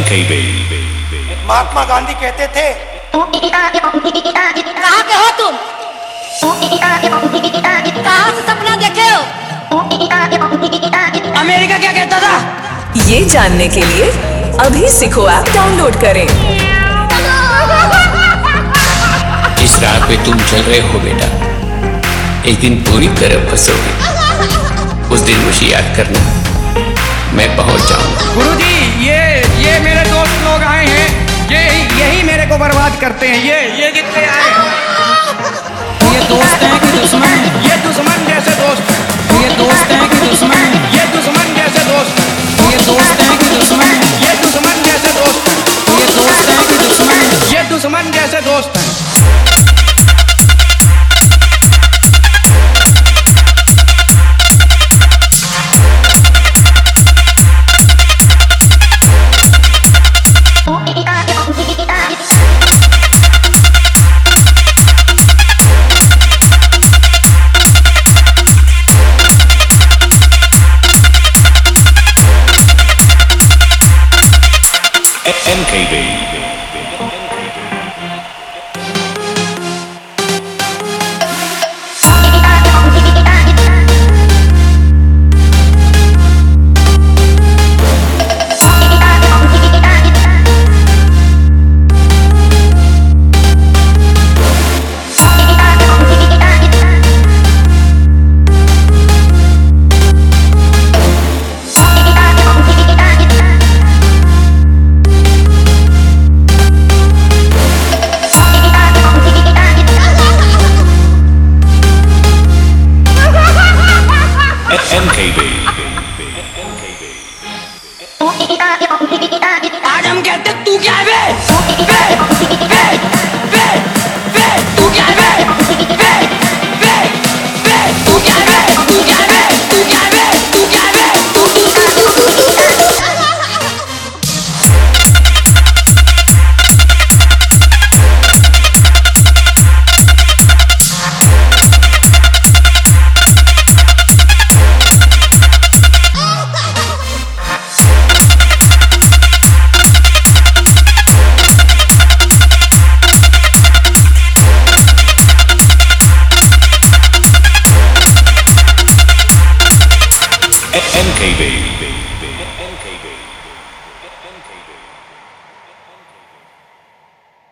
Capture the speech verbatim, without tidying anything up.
महात्मा गांधी कहते थे, कहाँ के हो तुम? कहाँ से सपना देखे हो? अमेरिका क्या कहता था? ये जानने के लिए अभी सीखो ऐप डाउनलोड करें। इस राह पे तुम चल रहे हो बेटा, एक दिन पूरी तरह फंसोगे। उस दिन मुझे याद करना, मैं पहुंच जाऊंगा। गुरुजी, ये ये मेरे दोस्त लोग आए हैं, ये यही मेरे को बर्बाद करते हैं। ये ये जितने आए हैं, ये दोस्त हैं कि दुश्मन? ये दुश्मन जैसे दोस्त। ये दोस्त हैं कि दुश्मन? ये दुश्मन जैसे दोस्त। ये दोस्त हैं कि दुश्मन? ये दुश्मन जैसे दोस्त। ये दोस्त हैं कि दुश्मन? ये दुश्मन जैसे दोस्त हैं। M K B आज हम कहते तू क्या है बे? बे, बे, बे, बे, तू क्या है बे? बे, बे, बे, तू क्या है बे? तू क्या है बे? तू क्या है बे? तू क्या है बे? तू तू तू तू तू तू M K B